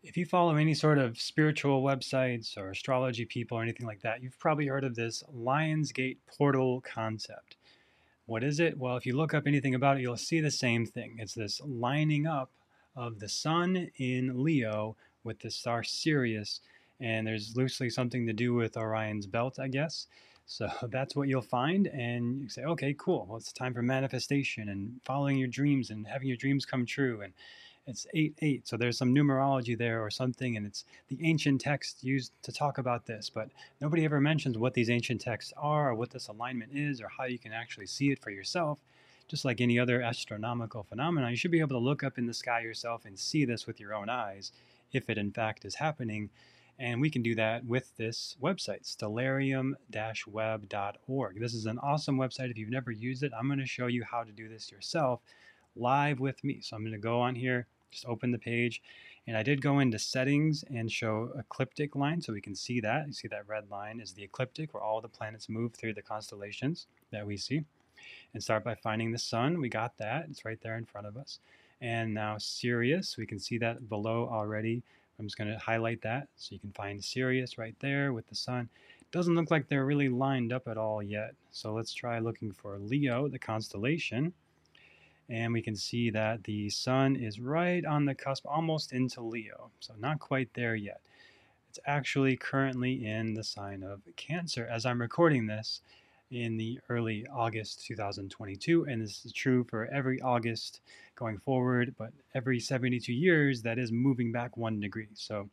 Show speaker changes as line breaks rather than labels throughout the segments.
If you follow any sort of spiritual websites or astrology people or anything like that, you've probably heard of this Lionsgate portal concept. What is it? Well, if you look up anything about it, you'll see the same thing. It's this lining up of the sun in Leo with the star Sirius, and there's loosely something to do with Orion's belt, I guess. So that's what you'll find, and you say, okay, cool. Well, it's time for manifestation and following your dreams and having your dreams come true. And it's 8 8, so there's some numerology there or something, and it's the ancient text used to talk about this, but nobody ever mentions what these ancient texts are or what this alignment is or how you can actually see it for yourself. Just like any other astronomical phenomena, you should be able to look up in the sky yourself and see this with your own eyes if it in fact is happening. And we can do that with this website, stellarium-web.org. This is an awesome website. If you've never used it, I'm going to show you how to do this yourself live with me. So I'm going to go on here, just open the page, and I did go into settings and show ecliptic line so we can see that. You see that red line is the ecliptic where all the planets move through the constellations that we see. And start by finding the sun. We got that. It's right there in front of us. And now Sirius, we can see that below already. I'm just going to highlight that so you can find Sirius right there with the sun. It doesn't look like they're really lined up at all yet. So let's try looking for Leo, the constellation. And we can see that the sun is right on the cusp, almost into Leo. So not quite there yet. It's actually currently in the sign of Cancer as I'm recording this in the early August 2022. And this is true for every August going forward, but every 72 years, that is moving back 1 degree. So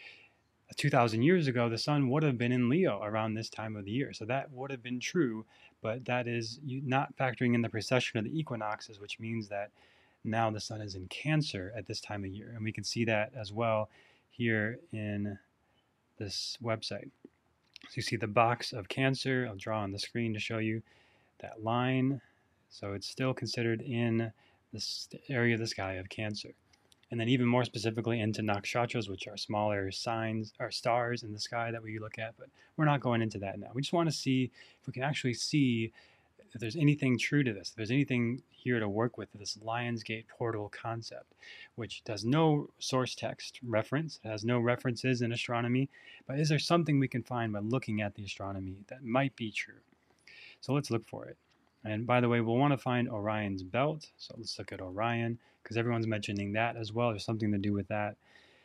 2,000 years ago, the sun would have been in Leo around this time of the year. So that would have been true, but that is not factoring in the precession of the equinoxes, which means that now the sun is in Cancer at this time of year. And we can see that as well here in this website. So you see the box of Cancer. I'll draw on the screen to show you that line. So it's still considered in this area of the sky of Cancer. And then even more specifically into nakshatras, which are smaller signs or stars in the sky that we look at, but we're not going into that now. We just want to see if we can actually see if there's anything true to this, if there's anything here to work with this Lionsgate portal concept, which does no source text reference, it has no references in astronomy, but is there something we can find by looking at the astronomy that might be true? So let's look for it. And by the way, we'll want to find Orion's belt. So let's look at Orion, because everyone's mentioning that as well. There's something to do with that.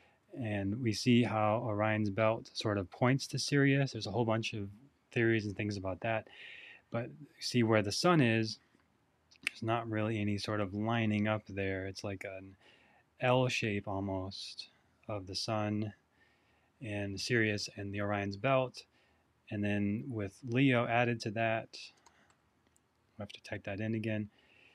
And we see how Orion's belt sort of points to Sirius. There's a whole bunch of theories and things about that. But you see where the sun is, there's not really any sort of lining up there. It's like an L shape almost of the sun and Sirius and the Orion's belt. And then with Leo added to that, I have to type that in again.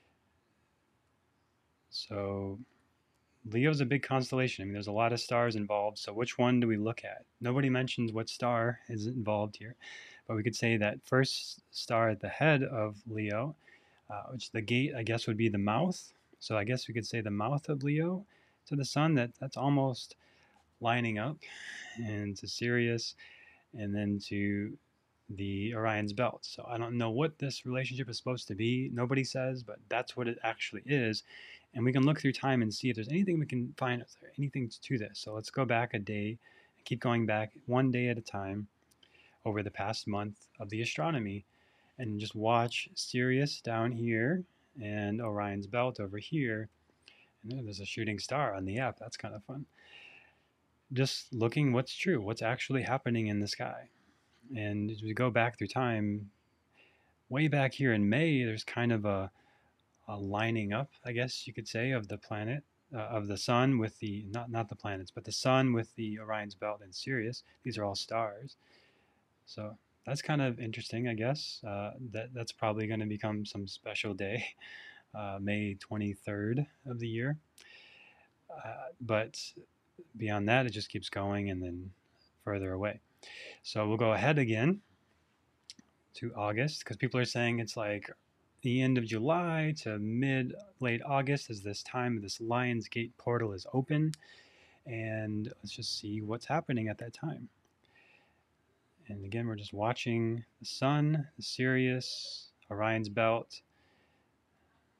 So Leo's a big constellation. I mean, there's a lot of stars involved. So which one do we look at? Nobody mentions what star is involved here, but we could say that first star at the head of Leo, which the gate, I guess, would be the mouth. So I guess we could say the mouth of Leo to the sun. That's almost lining up, and to Sirius, and then to the Orion's belt. So I don't know what this relationship is supposed to be. Nobody says, but that's what it actually is. And we can look through time and see if there's anything we can find, if there's anything to this. So let's go back a day and keep going back 1 day at a time over the past month of the astronomy and just watch Sirius down here and Orion's belt over here. And there's a shooting star on the app. That's kind of fun. Just looking what's true, what's actually happening in the sky. And as we go back through time, way back here in May, there's kind of a lining up, I guess you could say, of the planet, of the sun with the, not the planets, but the sun with the Orion's belt and Sirius. These are all stars. So that's kind of interesting, I guess. That's probably going to become some special day, May 23rd of the year. But beyond that, it just keeps going and then further away. So we'll go ahead again to August because people are saying it's like the end of July to late August is this time this Lionsgate portal is open, and let's just see what's happening at that time. And again, we're just watching the sun, the Sirius, Orion's belt.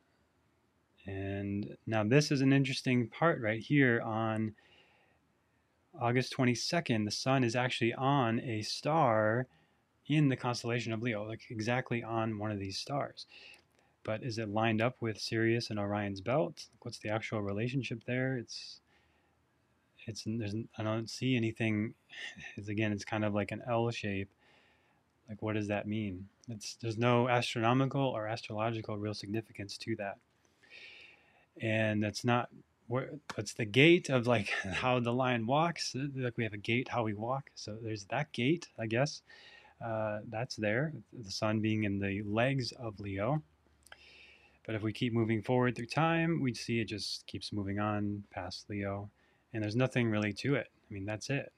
And now this is an interesting part right here on August 22nd, the sun is actually on a star in the constellation of Leo, like exactly on one of these stars. But is it lined up with Sirius and Orion's belt? What's the actual relationship there? I don't see anything. It's kind of like an L shape. Like, what does that mean? There's no astronomical or astrological real significance to that, and that's not where. It's the gait of like how the lion walks. Like we have a gait how we walk. So there's that gait, I guess. That's there. The sun being in the legs of Leo. But if we keep moving forward through time, we see it just keeps moving on past Leo, and there's nothing really to it. I mean, that's it.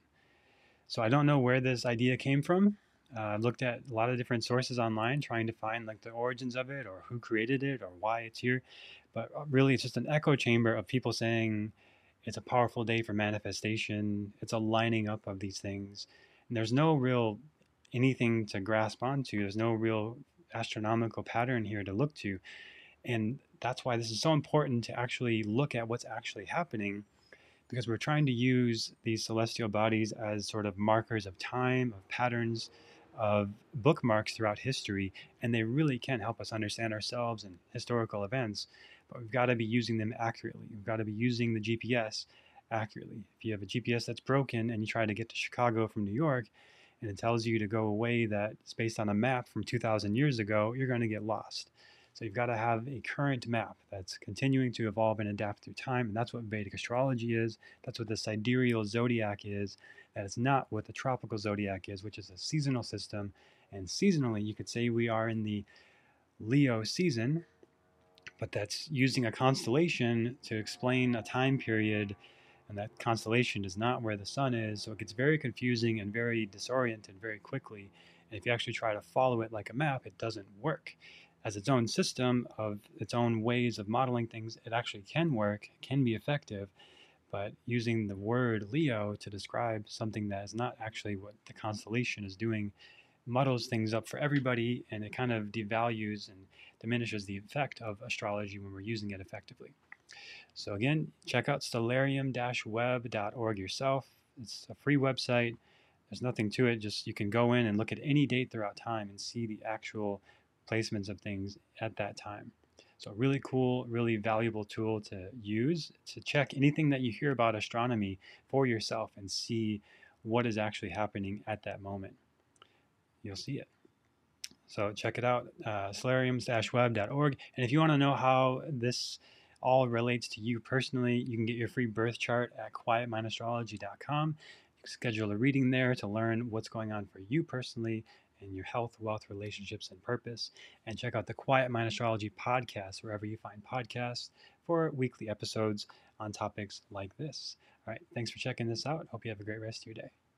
So I don't know where this idea came from. I've looked at a lot of different sources online trying to find like the origins of it or who created it or why it's here. But really, it's just an echo chamber of people saying it's a powerful day for manifestation. It's a lining up of these things. And there's no real anything to grasp onto. There's no real astronomical pattern here to look to. And that's why this is so important to actually look at what's actually happening, because we're trying to use these celestial bodies as sort of markers of time, of patterns, of bookmarks throughout history, and they really can help us understand ourselves and historical events. But we've got to be using them accurately. We've got to be using the GPS accurately. If you have a GPS that's broken and you try to get to Chicago from New York, and it tells you to go a way that's based on a map from 2,000 years ago, you're going to get lost. So you've got to have a current map that's continuing to evolve and adapt through time, and that's what Vedic astrology is. That's what the sidereal zodiac is. That is not what the tropical zodiac is, which is a seasonal system. And seasonally, you could say we are in the Leo season, but that's using a constellation to explain a time period, and that constellation is not where the sun is. So it gets very confusing and very disoriented very quickly. And if you actually try to follow it like a map, it doesn't work. As its own system of its own ways of modeling things, it actually can work, can be effective. But using the word Leo to describe something that is not actually what the constellation is doing muddles things up for everybody, and it kind of devalues and diminishes the effect of astrology when we're using it effectively. So again, check out stellarium-web.org yourself. It's a free website. There's nothing to it. Just you can go in and look at any date throughout time and see the actual placements of things at that time. So really cool, really valuable tool to use to check anything that you hear about astronomy for yourself and see what is actually happening at that moment. You'll see it. So check it out, stellarium-web.org. And if you want to know how this all relates to you personally, you can get your free birth chart at quietmindastrology.com. You can schedule a reading there to learn what's going on for you personally in your health, wealth, relationships, and purpose. And check out the Quiet Mind Astrology podcast wherever you find podcasts for weekly episodes on topics like this. All right, thanks for checking this out. Hope you have a great rest of your day.